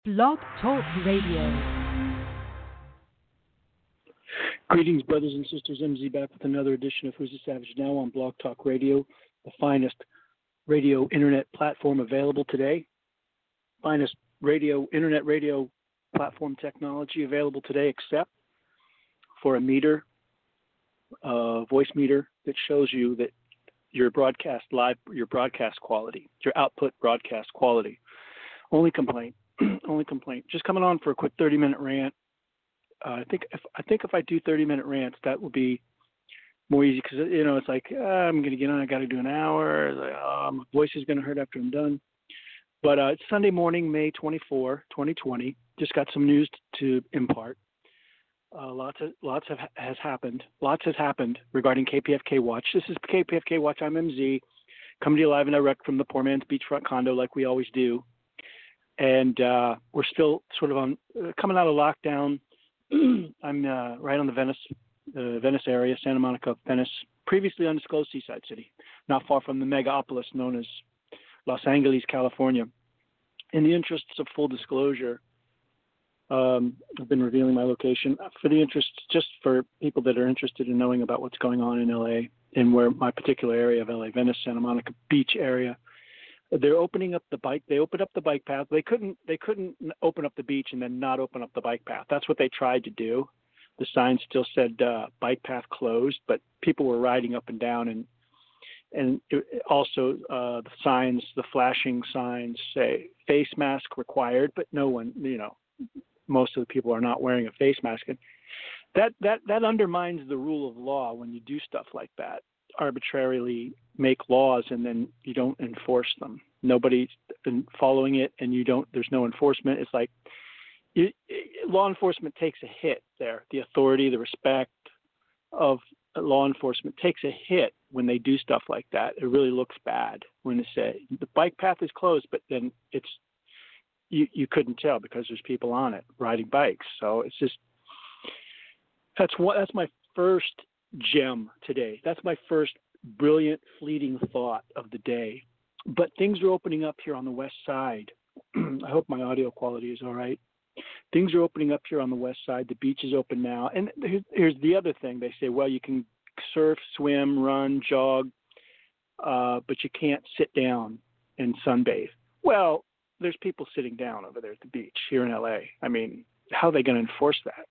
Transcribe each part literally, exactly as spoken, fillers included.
Blog Talk Radio. Greetings, brothers and sisters. M Z back with another edition of Who's the Savage Now on Blog Talk Radio, the finest radio internet platform available today. Finest radio, internet radio platform technology available today, except for a meter, a voice meter that shows you that your broadcast live, your broadcast quality, your output broadcast quality. Only complaint, only complaint. Just coming on for a quick thirty-minute rant. Uh, I think if I think if I do thirty-minute rants, that will be more easy because you know it's like uh, I'm going to get on. I got to do an hour. It's like, oh, my voice is going to hurt after I'm done. But uh, it's Sunday morning, May twenty-fourth, twenty twenty. Just got some news to impart. Uh, lots of lots of has happened. Lots has happened regarding K P F K Watch. This is K P F K Watch. I'm M Z, coming to you live and direct from the poor man's beachfront condo, like we always do. And uh, we're still sort of on uh, coming out of lockdown. I'm uh, right on the Venice, uh, Venice area, Santa Monica, Venice, previously undisclosed seaside city, not far from the megapolis known as Los Angeles, California. In the interests of full disclosure, um, I've been revealing my location for the interest, just for people that are interested in knowing about what's going on in L A and where my particular area of L A, Venice, Santa Monica Beach area. They're opening up the bike. They opened up the bike path. They couldn't. They couldn't open up the beach and then not open up the bike path. That's what they tried to do. The sign still said uh, bike path closed, but people were riding up and down, and and it, also uh, the signs, the flashing signs say face mask required, but no one, you know, most of the people are not wearing a face mask. And that that that undermines the rule of law when you do stuff like that. Arbitrarily make laws and then you don't enforce them. Nobody's been following it, and you don't. There's no enforcement. It's like it, it, law enforcement takes a hit there. The authority, the respect of law enforcement takes a hit when they do stuff like that. It really looks bad when they say the bike path is closed, but then it's you. You couldn't tell because there's people on it riding bikes. So it's just that's what that's my first gem today. That's my first brilliant, fleeting thought of the day. But things are opening up here on the west side. I hope my audio quality is all right. Things are opening up here on the west side. The beach is open now. And here's the other thing. They say, well, you can surf, swim, run, jog, uh, but you can't sit down and sunbathe. Well, there's people sitting down over there at the beach here in L A. I mean, how are they going to enforce that?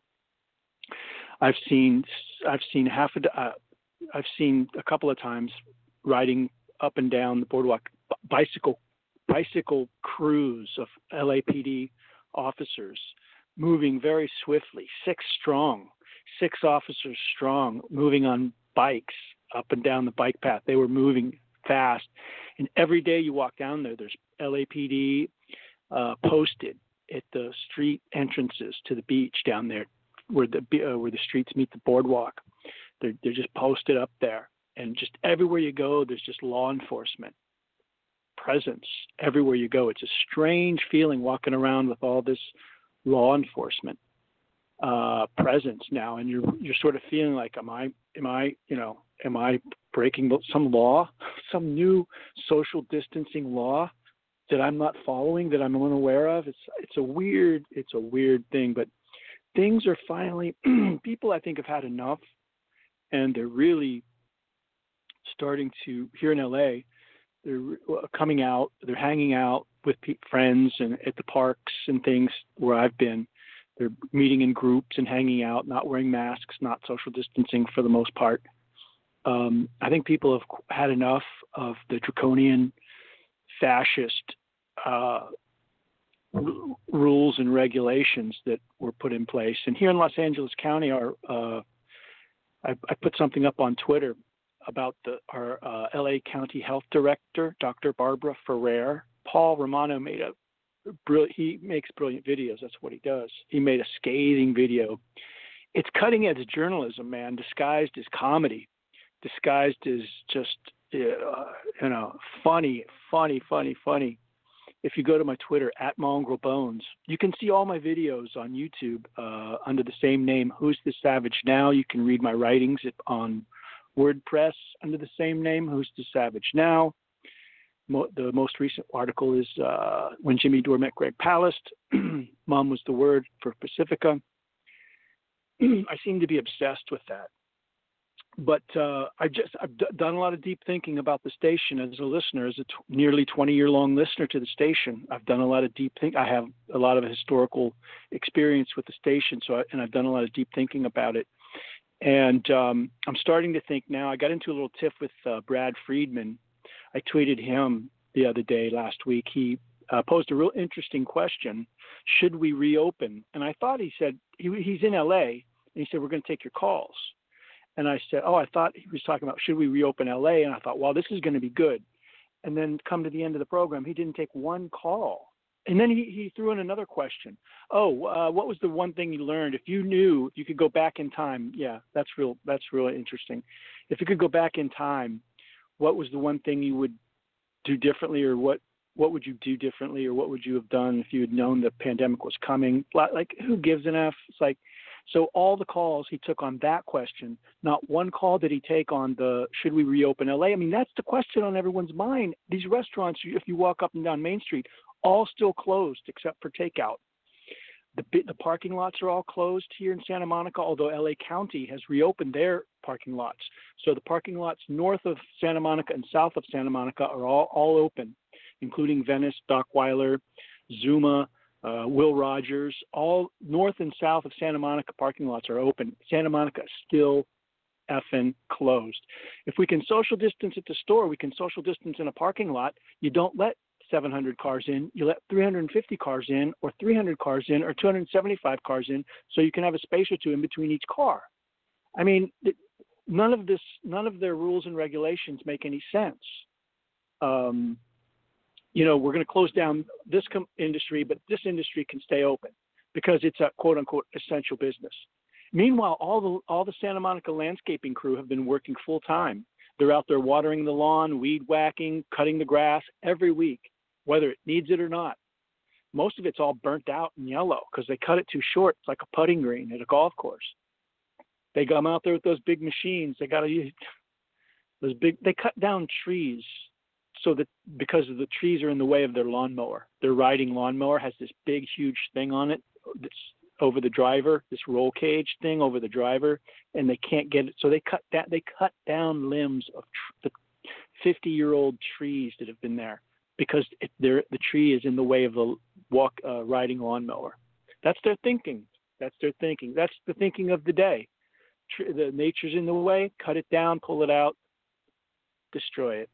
I've seen I've seen half a uh, I've seen a couple of times riding up and down the boardwalk bicycle bicycle crews of L A P D officers moving very swiftly, six strong, six officers strong, moving on bikes up and down the bike path. They were moving fast, and every day you walk down there, there's L A P D uh, posted at the street entrances to the beach down there, where the uh, where the streets meet the boardwalk. They're they're just posted up there, and just everywhere you go, there's just law enforcement presence everywhere you go. It's a strange feeling walking around with all this law enforcement uh, presence now, and you're you're sort of feeling like, am I am I you know am I breaking some law, some new social distancing law that I'm not following, that I'm unaware of? It's it's a weird it's a weird thing, but things are finally, people I think have had enough, and they're really starting to, here in L A, they're coming out, they're hanging out with pe- friends and at the parks and things where I've been. They're meeting in groups and hanging out, not wearing masks, not social distancing for the most part. Um, I think people have had enough of the draconian fascist uh rules and regulations that were put in place. And here in Los Angeles County, our uh, I, I put something up on Twitter about the, our uh, L A County Health Director, Doctor Barbara Ferrer. Paul Romano made a brilliant, he makes brilliant videos. That's what he does. He made a scathing video. It's cutting edge journalism, man, disguised as comedy, disguised as just, uh, you know, funny, funny, funny, funny. If you go to my Twitter, at Mongrel Bones, you can see all my videos on YouTube uh, under the same name, Who's the Savage Now. You can read my writings on WordPress under the same name, Who's the Savage Now. Mo- the most recent article is uh, When Jimmy Dore Met Greg Palast. Mom was the word for Pacifica. I seem to be obsessed with that. But uh, I just I've d- done a lot of deep thinking about the station as a listener, as a t- nearly twenty year long listener to the station. I've done a lot of deep think. I have a lot of historical experience with the station, so I, and I've done a lot of deep thinking about it. And um, I'm starting to think now. I got into a little tiff with uh, Brad Friedman. I tweeted him the other day, last week. He uh, posed a real interesting question: should we reopen? And I thought he said he, he's in L A, and he said we're going to take your calls. And I said, oh, I thought he was talking about should we reopen L A? And I thought, well, this is going to be good. And then come to the end of the program, he didn't take one call. And then he, he threw in another question. Oh, uh, what was the one thing you learned? If you knew if you could go back in time, yeah, that's real. That's really interesting. If you could go back in time, what was the one thing you would do differently, or what what would you do differently, or what would you have done if you had known the pandemic was coming? Like, who gives an F? It's like. So all the calls he took on that question, not one call did he take on the should we reopen L A? I mean, that's the question on everyone's mind. These restaurants, if you walk up and down Main Street, all still closed except for takeout. The, the parking lots are all closed here in Santa Monica, although L A County has reopened their parking lots. So the parking lots north of Santa Monica and south of Santa Monica are all, all open, including Venice, Dockweiler, Zuma, Uh, Will Rogers. All north and south of Santa Monica parking lots are open. Santa Monica is still effing closed. If we can social distance at the store, we can social distance in a parking lot. You don't let seven hundred cars in. You let three hundred fifty cars in, or three hundred cars in, or two hundred seventy-five cars in, so you can have a space or two in between each car. I mean, none of this, none of their rules and regulations make any sense. Um, you know, we're going to close down this com- industry, but this industry can stay open because it's a quote unquote essential business. Meanwhile, all the all the Santa Monica landscaping crew have been working full time. They're out there watering the lawn, weed whacking, cutting the grass every week, whether it needs it or not. Most of it's all burnt out and yellow because they cut it too short. It's like a putting green at a golf course. They come out there with those big machines. They got to use those big. They cut down trees. So that because of the trees are in the way of their lawnmower, their riding lawnmower has this big, huge thing on it that's over the driver, this roll cage thing over the driver, and they can't get it. So they cut that. They cut down limbs of tr- the fifty-year-old trees that have been there because it, the tree is in the way of the walk uh, riding lawnmower. That's their thinking. That's their thinking. That's the thinking of the day. Tr- the nature's in the way. Cut it down, pull it out, destroy it.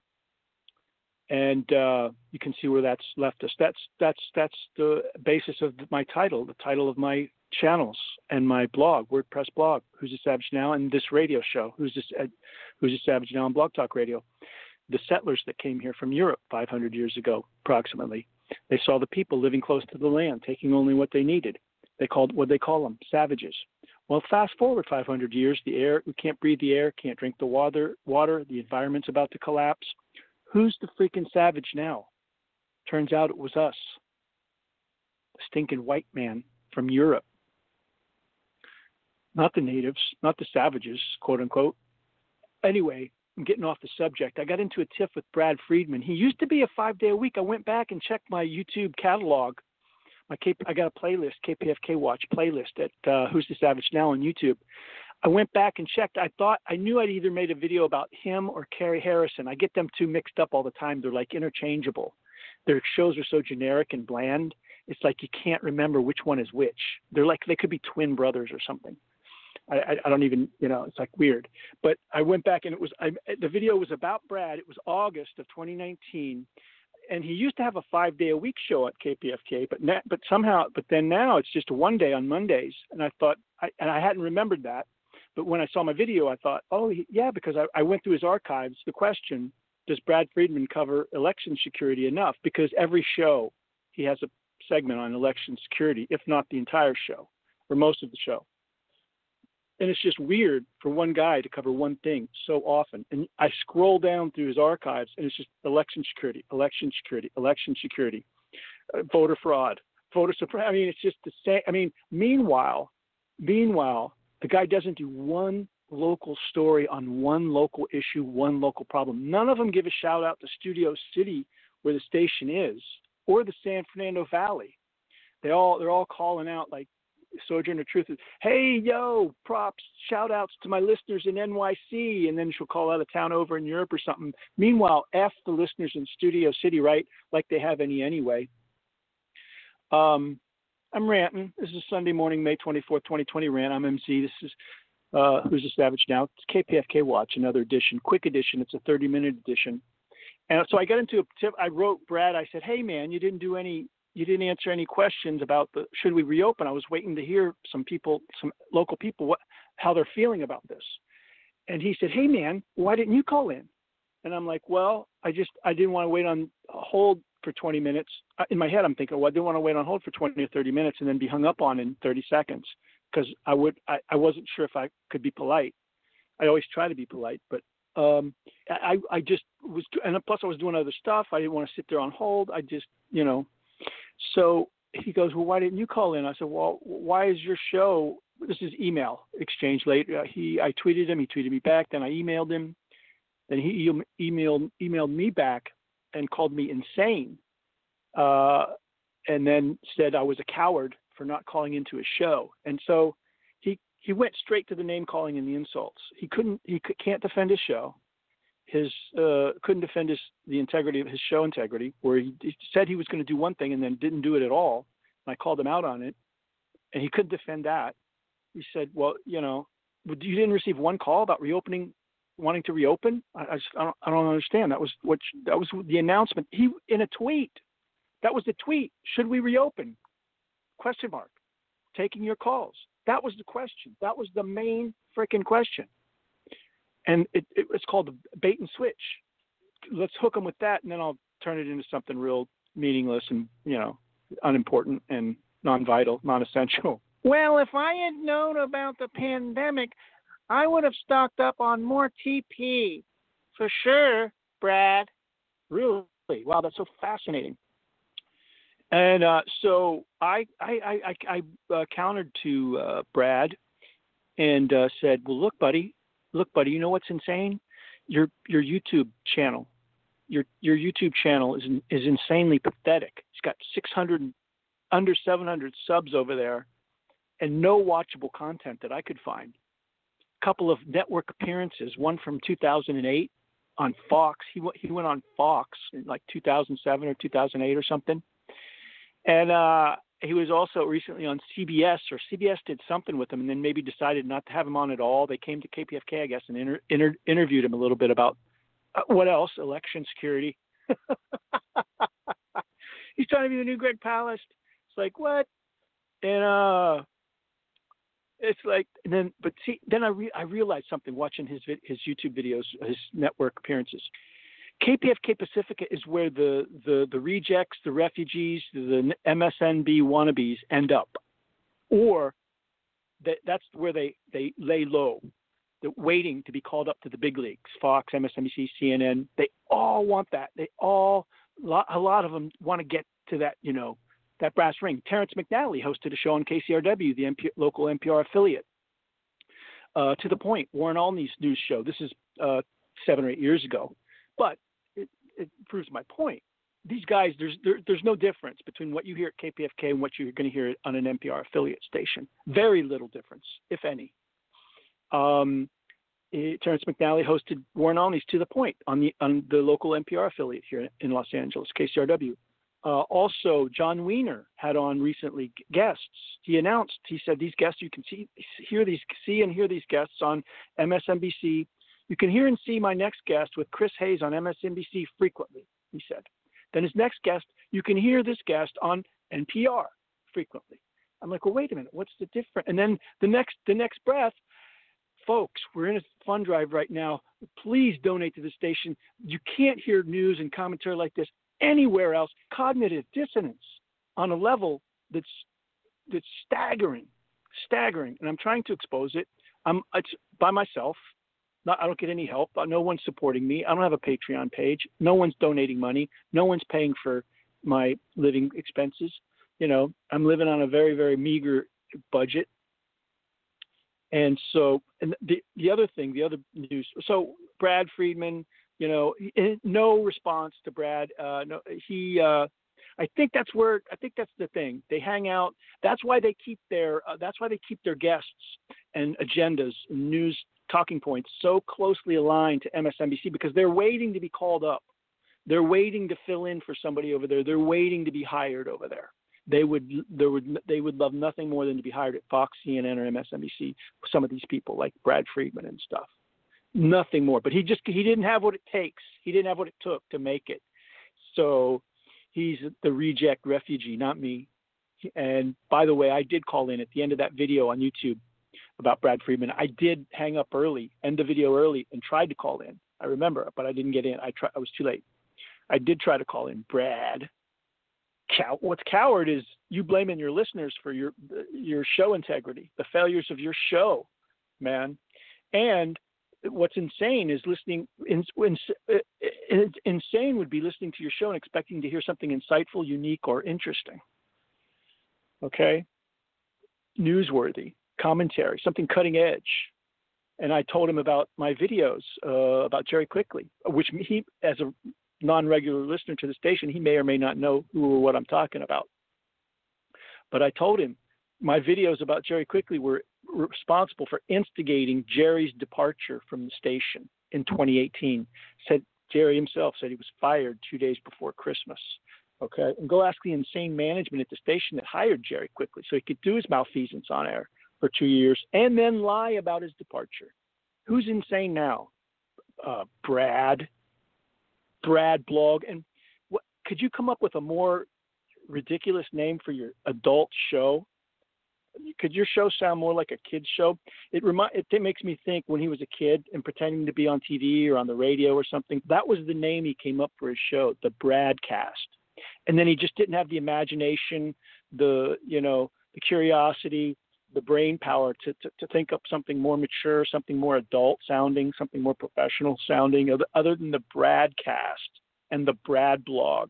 And uh, you can see where that's left us. That's that's that's the basis of my title, the title of my channels and my blog, WordPress blog, Who's a Savage Now, and this radio show, Who's this, uh, Who's a Savage Now on Blog Talk Radio. The settlers that came here from Europe five hundred years ago, approximately, they saw the people living close to the land, taking only what they needed. They called what they call them savages. Well, fast forward five hundred years, the air we can't breathe the air, can't drink the water. Water, the environment's about to collapse. Who's the freaking savage now? Turns out it was us, the stinking white man from Europe. Not the natives, not the savages, quote unquote. Anyway, I'm getting off the subject. I got into a tiff with Brad Friedman. He used to be a five day a week. I went back and checked my YouTube catalog. My K- I got a playlist, K P F K Watch playlist at uh, Who's the Savage Now on YouTube. I went back and checked. I thought I knew I'd either made a video about him or Carrie Harrison. I get them two mixed up all the time. They're like interchangeable. Their shows are so generic and bland. It's like you can't remember which one is which. They're like they could be twin brothers or something. I, I, I don't even, you know, it's like weird. But I went back and it was I, the video was about Brad. It was August of twenty nineteen, and he used to have a five day a week show at K P F K. But na- but somehow, but then now it's just a one day on Mondays. And I thought, I, and I hadn't remembered that. But when I saw my video, I thought, oh, yeah, because I, I went through his archives. The question, does Brad Friedman cover election security enough? Because every show, he has a segment on election security, if not the entire show or most of the show. And it's just weird for one guy to cover one thing so often. And I scroll down through his archives, and it's just election security, election security, election security, uh, voter fraud, voter suppression. I mean, it's just the same. I mean, meanwhile, meanwhile, the guy doesn't do one local story on one local issue, one local problem. None of them give a shout out to Studio City where the station is, or the San Fernando Valley. They all they're all calling out like Sojourner Truth is, hey yo, props, shout outs to my listeners in N Y C, and then she'll call out a town over in Europe or something. Meanwhile, F the listeners in Studio City, right? Like they have any anyway. Um, I'm ranting. This is Sunday morning, May twenty-fourth, twenty twenty rant. I'm M Z. This is uh, Who's a Savage Now? It's K P F K Watch, another edition, quick edition. It's a thirty minute edition. And so I got into a tip. I wrote Brad. I said, hey man, you didn't do any. You didn't answer any questions about the should we reopen. I was waiting to hear some people, some local people, what how they're feeling about this. And he said, hey man, why didn't you call in? And I'm like, well, I just I didn't want to wait on hold for twenty minutes. In my head, I'm thinking, well, I didn't want to wait on hold for twenty or thirty minutes and then be hung up on in thirty seconds because I would I, I wasn't sure if I could be polite. I always try to be polite, but um, I I just was, and plus I was doing other stuff. I didn't want to sit there on hold. I just, you know. So he goes, well, why didn't you call in? I said, well, why is your show? This is email exchange later. He I tweeted him. He tweeted me back. Then I emailed him. Then he emailed emailed me back and called me insane, uh, and then said I was a coward for not calling into his show. And so he he went straight to the name calling and the insults. He couldn't he can't defend his show. His uh, couldn't defend his the integrity of his show integrity, where he, he said he was going to do one thing and then didn't do it at all. And I called him out on it, and he couldn't defend that. He said, "Well, you know, you didn't receive one call about reopening." Wanting to reopen? I, I, just, I, don't, I don't understand. That was what that was the announcement. He in a tweet. That was the tweet. Should we reopen? Question mark. Taking your calls. That was the question. That was the main freaking question. And it, it, it's called the bait and switch. Let's hook them with that, and then I'll turn it into something real meaningless and you know unimportant and non-vital, non-essential. Well, if I had known about the pandemic, I would have stocked up on more T P. For sure, Brad. Really? Wow, that's so fascinating. And uh, so I I, I, I uh, countered to uh, Brad and uh, said, well, look, buddy, look, buddy, you know what's insane? Your your YouTube channel, your your YouTube channel is is insanely pathetic. It's got six hundred, under seven hundred subs over there and no watchable content that I could find. Couple of network appearances, one from two thousand eight on Fox. He went he went on Fox in like two thousand seven or two thousand eight or something. And uh, he was also recently on C B S, or C B S did something with him and then maybe decided not to have him on at all. They came to K P F K, I guess, and inter- inter- interviewed him a little bit about uh, what else? Election security. He's trying to be the new Greg Palast. It's like, what? And uh It's like, and then, but see, then I re- I realized something watching his his YouTube videos, his network appearances. K P F K Pacifica is where the the the rejects, the refugees, the M S N B wannabes end up, or that that's where they they lay low, they're waiting to be called up to the big leagues. Fox, M S N B C, C N N, they all want that. They all, a lot of them want to get to that, you know. That brass ring. Terrence McNally hosted a show on K C R W, the M P, local N P R affiliate. Uh, to the point, Warren Olney's news show. This is uh, seven or eight years ago, but it, it proves my point. These guys, there's there, there's no difference between what you hear at K P F K and what you're going to hear on an N P R affiliate station. Very little difference, if any. Um, it, Terrence McNally hosted Warren Olney's To the Point on the on the local N P R affiliate here in Los Angeles, K C R W. Uh, also, John Wiener had on recently guests. He announced, he said, these guests, you can see, hear these, see and hear these guests on M S N B C. You can hear and see my next guest with Chris Hayes on M S N B C frequently, he said. Then his next guest, you can hear this guest on N P R frequently. I'm like, well, wait a minute, what's the difference? And then the next, the next breath, folks, we're in a fund drive right now. Please donate to the station. You can't hear news and commentary like this anywhere else. Cognitive dissonance on a level that's that's staggering, staggering. And I'm trying to expose it. I'm it's by myself. Not, I don't get any help. No one's supporting me. I don't have a Patreon page. No one's donating money. No one's paying for my living expenses. You know, I'm living on a very, very meager budget. And so, and the the other thing, the other news. So Brad Friedman, You know, he, no response to Brad. Uh, no, he. Uh, I think that's where. I think that's the thing. They hang out. That's why they keep their. Uh, that's why they keep their guests and agendas, news talking points so closely aligned to M S N B C because they're waiting to be called up. They're waiting to fill in for somebody over there. They're waiting to be hired over there. They would. There would. They would love nothing more than to be hired at Fox, C N N, or M S N B C. Some of these people, like Brad Friedman and stuff. Nothing more, but he just he didn't have what it takes. He didn't have what it took to make it. So he's the reject refugee, not me. And by the way, I did call in at the end of that video on YouTube about Brad Friedman. I did hang up early, end the video early, and tried to call in. I remember, but I didn't get in. I try, I was too late. I did try to call in. Brad, cow, what's coward is you blaming your listeners for your your show integrity, the failures of your show, man, and what's insane is listening. In, in, in, insane would be listening to your show and expecting to hear something insightful, unique, or interesting. Okay, newsworthy commentary, something cutting edge. And I told him about my videos uh, about Jerry Quickly, which he, as a non-regular listener to the station, he may or may not know who or what I'm talking about. But I told him my videos about Jerry Quickly were responsible for instigating Jerry's departure from the station in twenty eighteen. Said Jerry himself said he was fired two days before Christmas. Okay, and go ask the insane management at the station that hired Jerry Quickly so he could do his malfeasance on air for two years and then lie about his departure. Who's insane now? Uh, Brad, Brad Blog, and what? Could you come up with a more ridiculous name for your adult show? Could your show sound more like a kid's show? It remi- it, it makes me think when he was a kid and pretending to be on T V or on the radio or something. That was the name he came up for his show, the Bradcast. And then he just didn't have the imagination, the you know, the curiosity, the brain power to, to, to think up something more mature, something more adult sounding, something more professional sounding, other, other than the Bradcast and the Brad Blog.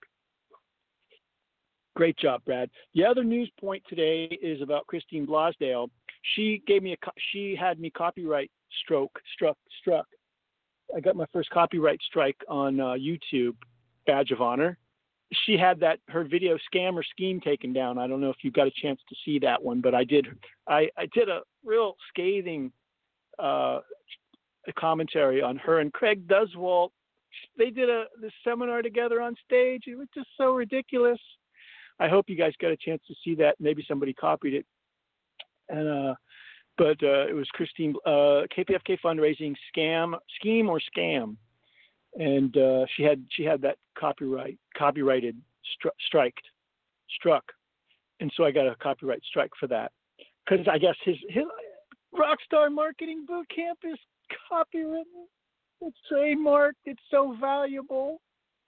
Great job, Brad. The other news point today is about Christine Blasdale. She gave me a, she had me copyright stroke, struck, struck. I got my first copyright strike on uh, YouTube, badge of honor. She had that, her video Scam or Scheme taken down. I don't know if you got a chance to see that one, but I did, I, I did a real scathing uh, commentary on her and Craig Duswalt. They did a this seminar together on stage. It was just so ridiculous. I hope you guys got a chance to see that. Maybe somebody copied it. And uh, but uh, it was Christine uh, K P F K fundraising scam, scheme or scam, and uh, she had she had that copyright copyrighted stri- striked struck, and so I got a copyright strike for that because I guess his his Rockstar Marketing Bootcamp is copywritten. It's trademarked. It's so valuable.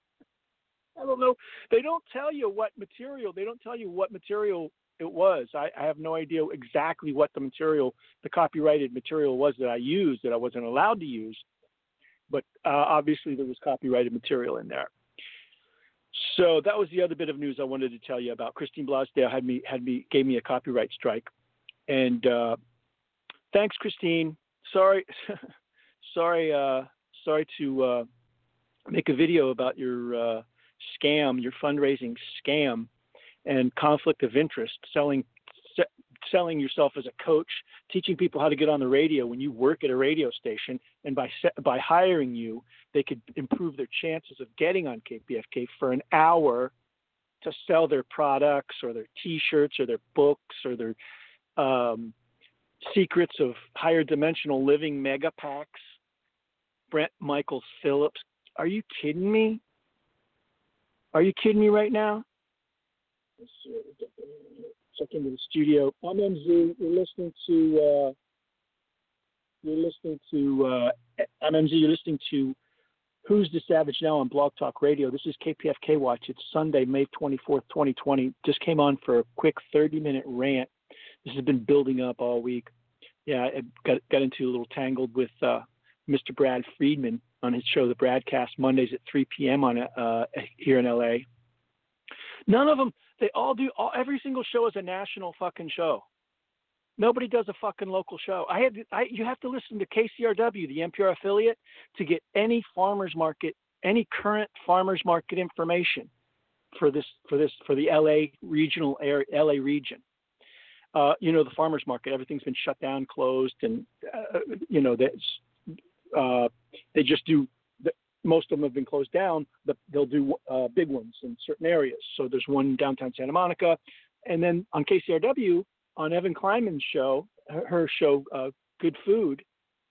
I don't know. They don't tell you what material. They don't tell you what material it was. I, I have no idea exactly what the material, the copyrighted material was that I used that I wasn't allowed to use. But uh, obviously there was copyrighted material in there. So that was the other bit of news I wanted to tell you about. Christine Blasdale had me had me gave me a copyright strike, and uh, thanks, Christine. Sorry, sorry, uh, sorry to uh, make a video about your. Uh, scam, your fundraising scam and conflict of interest, selling se- selling yourself as a coach, teaching people how to get on the radio when you work at a radio station, and by se- by hiring you, they could improve their chances of getting on K P F K for an hour to sell their products or their T-shirts or their books or their um, secrets of higher dimensional living mega packs. Brent Michaels Phillips, are you kidding me? Are you kidding me right now? Let's see, check into the studio. I'm M Z. You're listening to. Uh, you're listening to. Uh, I'm M Z. You're listening to Who's the Savage Now on Blog Talk Radio. This is K P F K Watch. It's Sunday, May twenty-fourth, twenty twenty. Just came on for a quick thirty-minute rant. This has been building up all week. Yeah, I got got into a little tangled with uh, Mister Brad Friedman on his show, The Bradcast, Mondays at three p.m. on uh, here in L A. None of them, they all do, all, every single show is a national fucking show. Nobody does a fucking local show. I had, I, you have to listen to K C R W, the N P R affiliate, to get any farmers market, any current farmers market information for this, for this, for the L A regional area, L A region. Uh, you know, the farmers market, everything's been shut down, closed, and uh, you know, that's, uh, they just do. The, most of them have been closed down. But they'll do uh, big ones in certain areas. So there's one downtown Santa Monica, and then on K C R W, on Evan Kleinman's show, her, her show, uh, Good Food,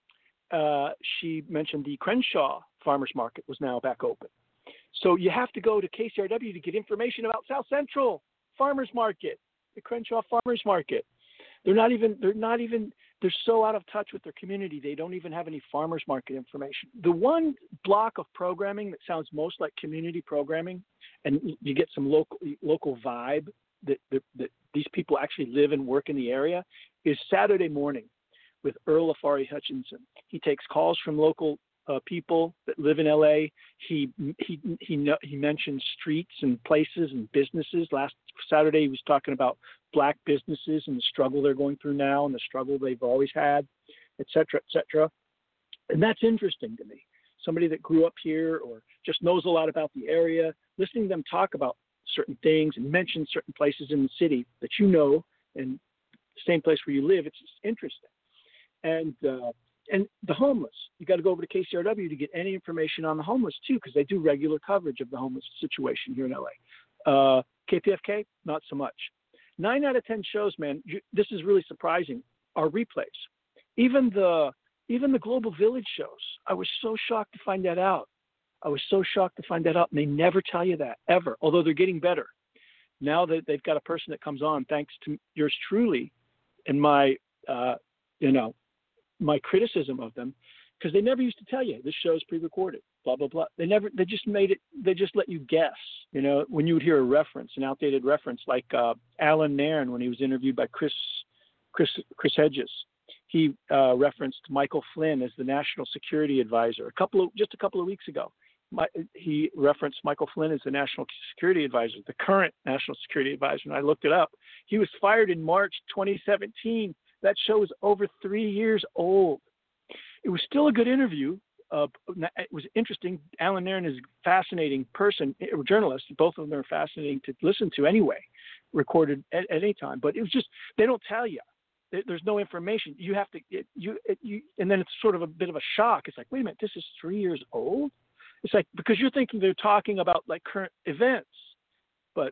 uh, she mentioned the Crenshaw Farmers Market was now back open. So you have to go to K C R W to get information about South Central Farmers Market, the Crenshaw Farmers Market. They're not even, they're not even, they're so out of touch with their community. They don't even have any farmers market information. The one block of programming that sounds most like community programming, and you get some local, local vibe that, that, that these people actually live and work in the area, is Saturday morning with Earl Afari Hutchinson. He takes calls from local uh, people that live in L A. He he he he mentions streets and places and businesses. Last Saturday he was talking about black businesses and the struggle they're going through now and the struggle they've always had, et cetera, et cetera. And that's interesting to me. Somebody that grew up here or just knows a lot about the area, listening to them talk about certain things and mention certain places in the city that you know and the same place where you live, it's just interesting. And uh, and the homeless, you got to go over to K C R W to get any information on the homeless too, because they do regular coverage of the homeless situation here in L A. Uh, K P F K, not so much. Nine out of ten shows, man, you, this is really surprising, are replays. Even the even the Global Village shows, I was so shocked to find that out. I was so shocked to find that out, and they never tell you that, ever, although they're getting better. Now that they've got a person that comes on, thanks to yours truly and my, uh, you know, my criticism of them, because they never used to tell you this show's pre-recorded, blah, blah, blah. They never, they just made it, they just let you guess, you know, when you would hear a reference, an outdated reference, like uh, Alan Nairn, when he was interviewed by Chris, Chris, Chris Hedges, he uh, referenced Michael Flynn as the National Security Advisor a couple of, just a couple of weeks ago. My, he referenced Michael Flynn as the National Security Advisor, the current National Security Advisor, and I looked it up. He was fired in March twenty seventeen. That show is over three years old. It was still a good interview. Uh, it was interesting. Alan Nairn is a fascinating person, a journalist. Both of them are fascinating to listen to anyway, recorded at, at any time. But it was just, they don't tell you. There's no information. You have to, it, you, it, you, and then it's sort of a bit of a shock. It's like, wait a minute, this is three years old? It's like, because you're thinking they're talking about like current events. But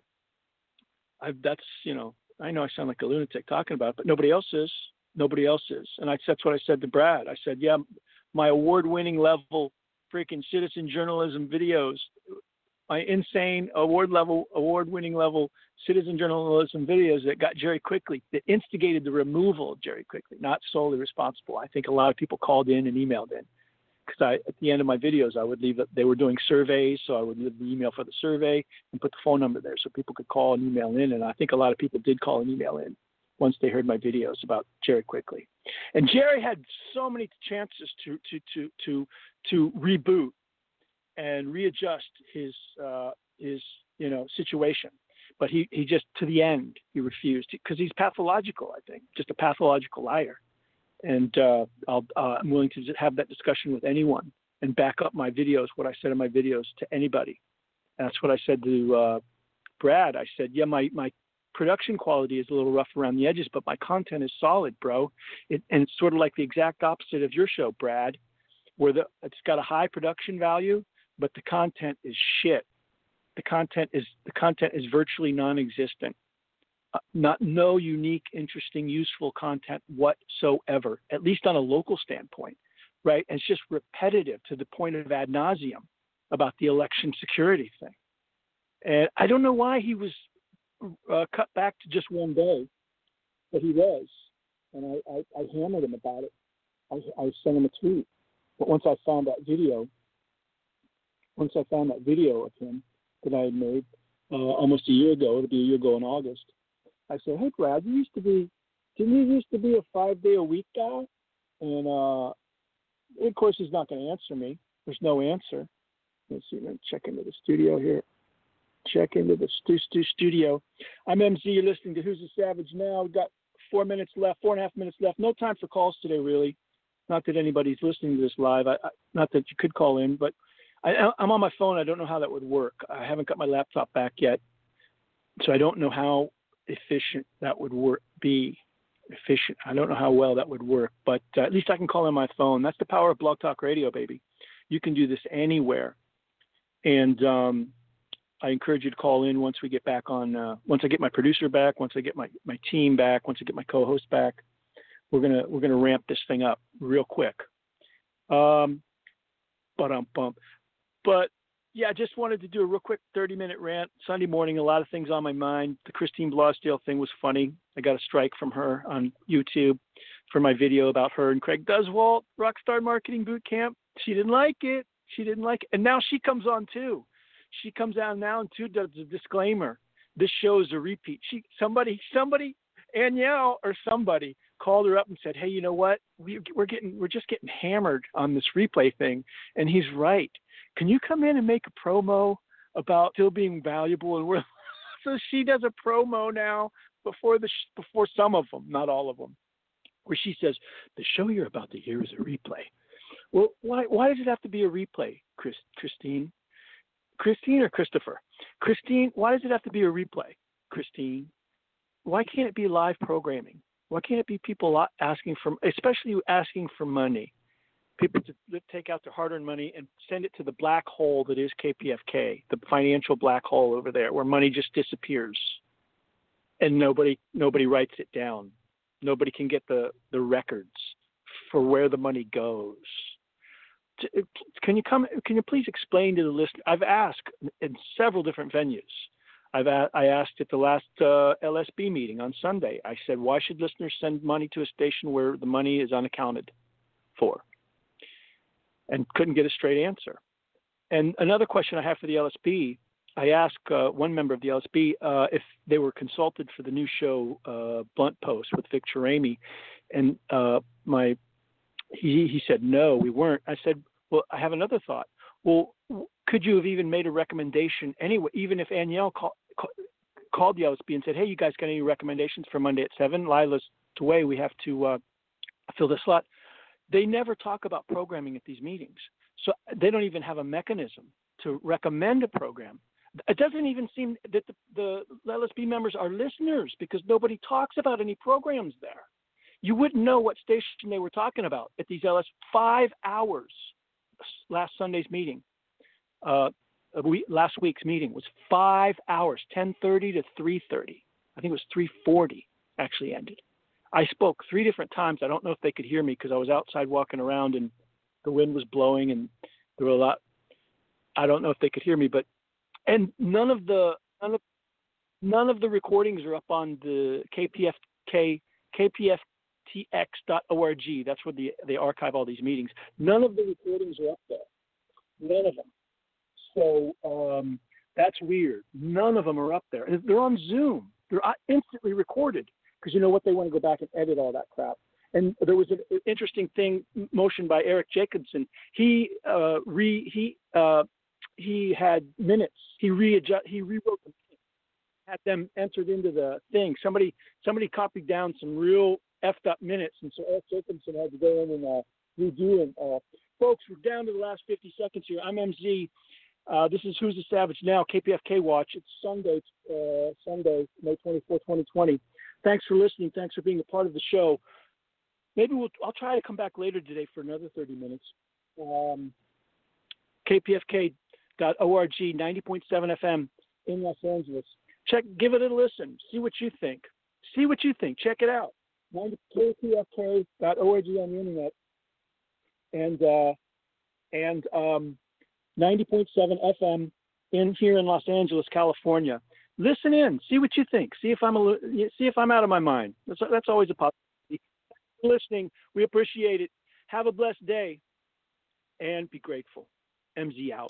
I, that's, you know, I know I sound like a lunatic talking about it, but nobody else is. Nobody else is. And I, that's what I said to Brad. I said, yeah, my award-winning level freaking citizen journalism videos, my insane award level, award-winning level citizen journalism videos that got Jerry Quickly, that instigated the removal of Jerry Quickly, not solely responsible. I think a lot of people called in and emailed in. Because I, at the end of my videos, I would leave it, they were doing surveys, so I would leave the email for the survey and put the phone number there so people could call and email in. And I think a lot of people did call and email in once they heard my videos about Jerry Quickly. And Jerry had so many chances to to to to to reboot and readjust his uh, his you know situation, but he he just to the end he refused because he's pathological. I think just a pathological liar. And uh, I'll, uh, I'm willing to have that discussion with anyone and back up my videos, what I said in my videos, to anybody. And that's what I said to uh, Brad. I said, yeah, my, my production quality is a little rough around the edges, but my content is solid, bro. It, and it's sort of like the exact opposite of your show, Brad, where the, it's got a high production value, but the content is shit. The content is the content is virtually non-existent. Uh, not no unique, interesting, useful content whatsoever, at least on a local standpoint, right? And it's just repetitive to the point of ad nauseum about the election security thing. And I don't know why he was uh, cut back to just one day, but he was. And I, I, I hammered him about it. I, I sent him a tweet. But once I found that video, once I found that video of him that I had made uh, almost a year ago, it'll be a year ago in August, I said, hey, Brad, you used to be, didn't you used to be a five-day-a-week guy? And, uh, of course, he's not going to answer me. There's no answer. Let's see, let me check into the studio here. Check into the stu- stu- studio. I'm M Z. You're listening to Who's the Savage Now. We've got four minutes left, four and a half minutes left. No time for calls today, really. Not that anybody's listening to this live. I, I, not that you could call in, but I, I'm on my phone. I don't know how that would work. I haven't got my laptop back yet, so I don't know how efficient that would work. Be efficient. I don't know how well that would work, but uh, at least I can call on my phone. That's the power of Blog Talk Radio, baby. You can do this anywhere, and um, I encourage you to call in once we get back on. Uh, once I get my producer back, once I get my, my team back, once I get my co-host back. We're gonna we're gonna ramp this thing up real quick. Um, but um bump. But yeah, I just wanted to do a real quick thirty minute rant. Sunday morning, a lot of things on my mind. The Christine Blosdale thing was funny. I got a strike from her on YouTube for my video about her and Craig Duswalt, Rockstar Marketing Boot Camp. She didn't like it. She didn't like it, and now she comes on too. She comes on now and too does a disclaimer. This show is a repeat. She somebody somebody Anielle or somebody called her up and said, hey, you know what? We, we're getting, we're just getting hammered on this replay thing. And he's right. Can you come in and make a promo about still being valuable? And we're, so she does a promo now before the, before some of them, not all of them, where she says, the show you're about to hear is a replay. Well, why, why does it have to be a replay, Chris, Christine? Christine or Christopher? Christine, why does it have to be a replay, Christine? Why can't it be live programming? Why can't it be people asking for, especially asking for money, people to take out their hard-earned money and send it to the black hole that is K P F K, the financial black hole over there where money just disappears and nobody nobody writes it down. Nobody can get the, the records for where the money goes. Can you come? Can you please explain to the listener? I've asked in several different venues. I've a, I asked at the last uh, L S B meeting on Sunday. I said, why should listeners send money to a station where the money is unaccounted for? And couldn't get a straight answer. And another question I have for the L S B, I asked uh, one member of the L S B uh, if they were consulted for the new show uh, Blunt Post with Vic Cherami, and uh, my he he said no, we weren't. I said, well, I have another thought. Well, could you have even made a recommendation anyway, even if Anielle call, call, called the L S B and said, hey, you guys got any recommendations for Monday at seven? Lila's away. We have to uh, fill the slot. They never talk about programming at these meetings. So they don't even have a mechanism to recommend a program. It doesn't even seem that the, the L S B members are listeners because nobody talks about any programs there. You wouldn't know what station they were talking about at these L S five hours. Last Sunday's meeting, uh, we, last week's meeting was five hours, ten thirty to three thirty. I think it was three forty actually ended. I spoke three different times. I don't know if they could hear me because I was outside walking around and the wind was blowing and there were a lot. I don't know if they could hear me, but and none of the none of, none of the recordings are up on the K P F K K P F T X dot org. That's where the, they archive all these meetings. None of the recordings are up there. None of them. So um, that's weird. None of them are up there. And they're on Zoom. They're instantly recorded because you know what? They want to go back and edit all that crap. And there was an interesting thing motioned by Eric Jacobson. He uh, re he uh, he had minutes. He readjust. He rewrote them. Had them entered into the thing. Somebody somebody copied down some real effed up minutes, and so Eric Jacobson had to go in and uh, redo them. Uh, folks, we're down to the last fifty seconds here. I'm M Z. Uh, this is Who's the Savage Now, K P F K Watch. It's Sunday, uh, Sunday, May twenty-fourth, twenty twenty. Thanks for listening. Thanks for being a part of the show. Maybe we'll, I'll try to come back later today for another thirty minutes. Um, K P F K dot org, ninety point seven F M in Los Angeles. Check, give it a listen. See what you think. See what you think. Check it out. K P F K dot org on the internet. And uh, and um, ninety point seven F M in here in Los Angeles, California. Listen in. See what you think. See if I'm a, see if I'm out of my mind. That's that's always a possibility. Thanks for listening. We appreciate it. Have a blessed day, and be grateful. M Z out.